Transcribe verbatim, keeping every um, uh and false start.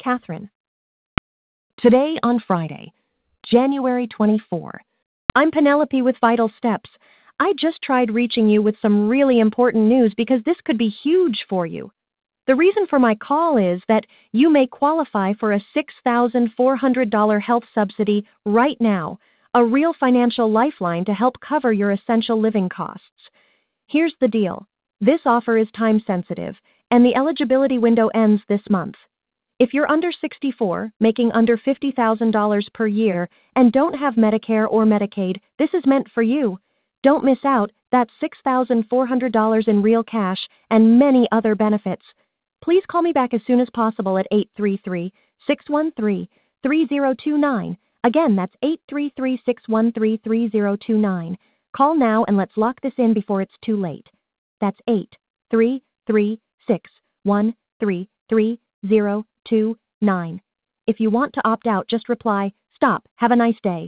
Catherine. Today on Friday, January twenty-fourth. I'm Penelope with Vital Steps. I just tried reaching you with some really important news because this could be huge for you. The reason for my call is that you may qualify for a six thousand four hundred dollars health subsidy right now, a real financial lifeline to help cover your essential living costs. Here's the deal. This offer is time sensitive, and the eligibility window ends this month. If you're under sixty-four, making under fifty thousand dollars per year, and don't have Medicare or Medicaid, this is meant for you. Don't miss out. That's six thousand four hundred dollars in real cash and many other benefits. Please call me back as soon as possible at eight three three, six one three, three zero two nine. Again, that's eight three three, six one three, three zero two nine. Call now and let's lock this in before it's too late. That's eight three three, six one three, three zero two nine. If you want to opt out, just reply, "Stop. Have a nice day."